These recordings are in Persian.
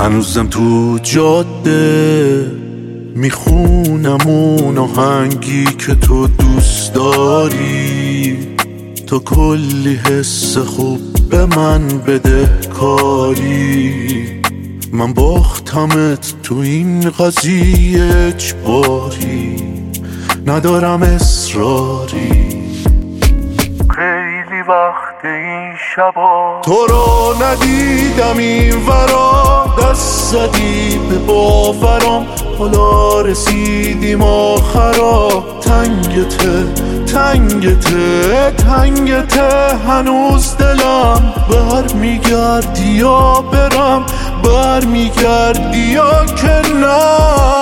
هنوزم تو جاده میخونم اون آهنگی که تو دوست داری. تو کلی حس خوب به من بده کاری. من باختمت تو این قضیه اجباری، ندارم اصراری. خیلی وقت این شبا تو رو ندیدم این ورا، دست زدی به باورم حالا رسیدیم آخرا. تنگته تنگته تنگته هنوز دلم، بر میگردی یا برم، بر میگردی یا که نه.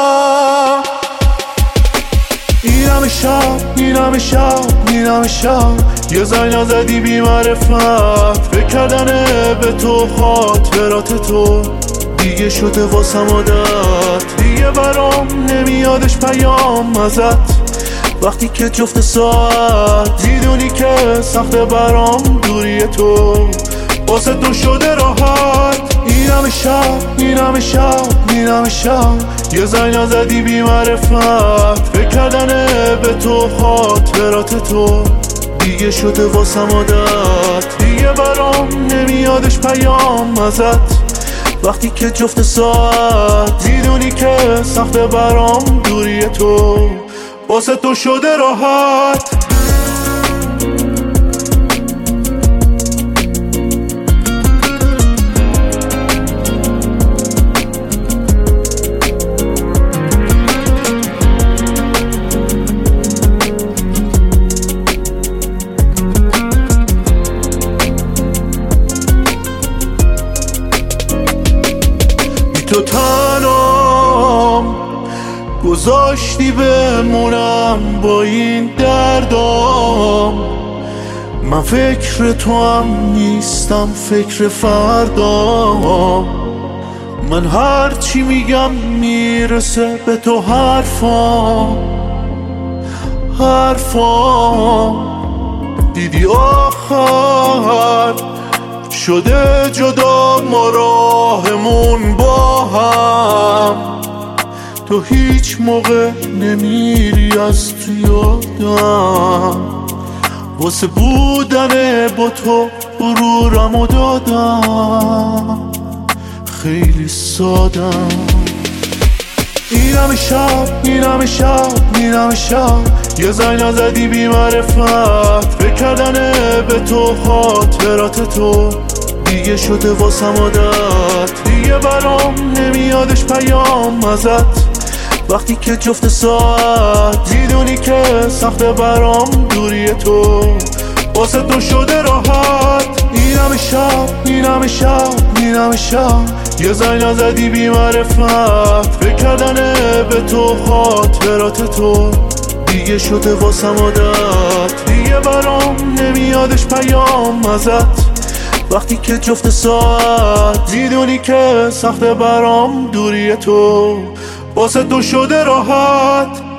اینم شب اینم شب اینم شب، یه زنگ نزدی بی معرفت. فکر کردنه به تو خاطرات تو دیگه شده واسم عادت. دیگه برام نمیادش پیام ازت وقتی که جفت ساعت. میدونی که سخت برام دوری تو، واسه تو شده راحت. اینم شب اینم شب اینم شب، یه زنگ نزدی بی معرفت. فکر کردنه به تو خاطرات تو دیگه شده واسم عادت. دیگه برام نمیادش پیام ازت وقتی که جفت ساعت. میدونی که سخت برام دوری تو، واسه تو شده راحت. تو تنام گذاشتی بمونم با این دردام. من فکر تو هم نیستم، فکر فردام. من هرچی میگم میرسه به تو حرفام. دیدی آخر شده جدا ما راهمون با هم. تو هیچ موقع نمیری از تو یادم، واسه بودن با تو غرورمو دادم. خیلی سادم. اینم شب اینم شب اینم شب، یه زنگ نزدی بی معرفت. فکر کردنه به تو خاطرات تو دیگه شده واسم عادت. دیگه برام نمیادش پیام ازت وقتی که جفت ساعت. میدونی که سخت برام دوری تو، واسه تو شده راحت. اینم شب اینم شب اینم شب، یه زنگ نزدی بی معرفت. فکر کردنه به تو خاطرات تو دیگه شده واسم عادت. دیگه برام نمیادش پیام ازت وقتی که جفت ساعت. میدونی که سخت برام دوری تو، واسه تو شده راحت.